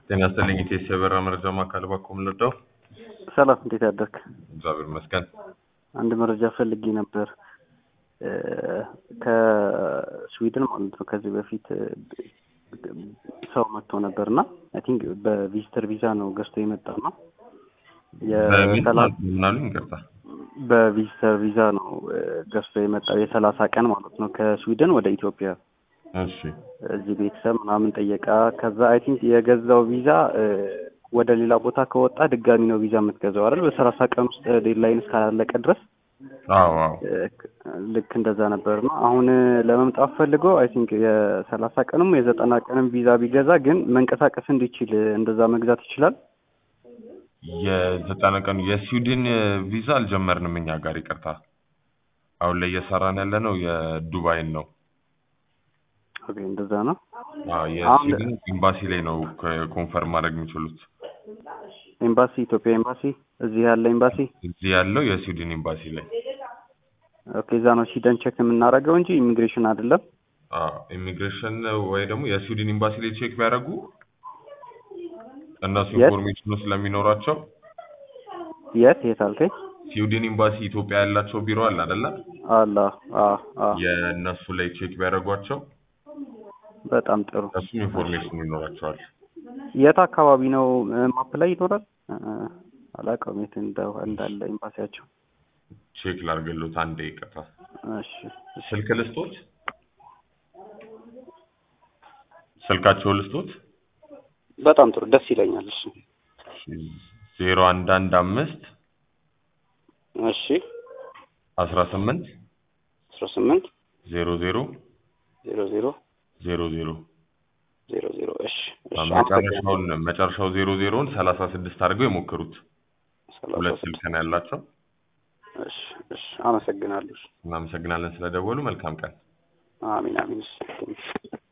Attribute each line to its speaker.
Speaker 1: ጤና ይስጥልኝ ኢቴስ የበራ መረጃ ማዕከል ባኮም ልርዳው?
Speaker 2: ሰላም እንዴት አደርክ?
Speaker 1: እግዚአብሔር ይመስገን።
Speaker 2: አንድ መረጃ ፈልጌ ነበር ከስዊድን ማለት ነው። ከዚህ በፊት ሰው መጥቶ ነበርና አይ ቲንክ በቪዚተር ቪዛ ነው ገዝቶ የመጣው ነው። በቪዚተር ቪዛ ነው ገዝቶ የመጣው የ30 ቀን ማለት ነው ከስዊድን ወደ ኢትዮጵያ።
Speaker 1: እሺ
Speaker 2: እዚህ ቤተሰብ ምናምን ጠየቃ። ከዛ አይ ቲንክ የገዛው ቪዛ ወደ ሌላ ቦታ ከወጣ ድጋሚ ነው ቪዛ የምትገዛው አይደል? በ30 ቀን ውስጥ ዴድላይን እስካላለቀ ድረስ።
Speaker 1: አዎ
Speaker 2: ልክ እንደዛ ነበር ነው። አሁን ለመምጣት ፈልገው አይ ቲንክ የ30 ቀንም የ90 ቀንም ቪዛ ቢገዛ ግን መንቀሳቀስ እንዲችል እንደዛ መግዛት ይችላል።
Speaker 1: የ90 ቀን የስዊድን ቪዛ አልጀመርንም እኛ ጋር ይቅርታ። አሁን ላይ እየሰራን ያለ ነው የዱባይን ነው።
Speaker 2: ኦኬ እንደዛ ነው።
Speaker 1: የስዊድን ኤምባሲ ላይ ነው ኮንፈርም ማድረግ የሚችሉት።
Speaker 2: ኤምባሲ ኢትዮጵያ ኤምባሲ እዚህ ያለ ኤምባሲ
Speaker 1: እዚህ ያለው የስዊድን ኤምባሲ ላይ።
Speaker 2: ኦኬ እዛ ነው ሂደን ቼክ የምናደርገው እንጂ ኢሚግሬሽን አይደለም።
Speaker 1: ኢሚግሬሽን ወይ ደግሞ የስዊድን ኤምባሲ ላይ ቼክ ቢያደርጉ እነሱ ኢንፎርሜሽኑ ስለሚኖራቸው።
Speaker 2: የት አልከኝ?
Speaker 1: ስዊድን ኤምባሲ ኢትዮጵያ ያላቸው ቢሮ አለ አይደለ?
Speaker 2: አላ
Speaker 1: የእነሱ ላይ ቼክ ቢያደርጓቸው
Speaker 2: በጣም ጥሩ።
Speaker 1: እሱ ኢንፎርሜሽን ይኖራቸዋል።
Speaker 2: የት አካባቢ ነው? ማፕ ላይ ይኖራል። አላውቀውም የት እንዳለ ኤምባሲያቸው።
Speaker 1: ቼክ ላድርግልዎት አንዴ ይቅርታ።
Speaker 2: እሺ
Speaker 1: ስልክ ልስጦት? ስልካቸው ልስጦት?
Speaker 2: በጣም ጥሩ ደስ ይለኛል። እሺ
Speaker 1: 0115
Speaker 2: እሺ
Speaker 1: 18
Speaker 2: 18
Speaker 1: 00
Speaker 2: 00
Speaker 1: 00
Speaker 2: እሺ
Speaker 1: መጨረሻው 00ን 36 አድርገው የሞክሩት። ሁለት ስልክ ነው ያላቸው።
Speaker 2: እሺ አመሰግናለሁ።
Speaker 1: እናመሰግናለን ስለደወሉ። መልካም ቀን።
Speaker 2: አሚን።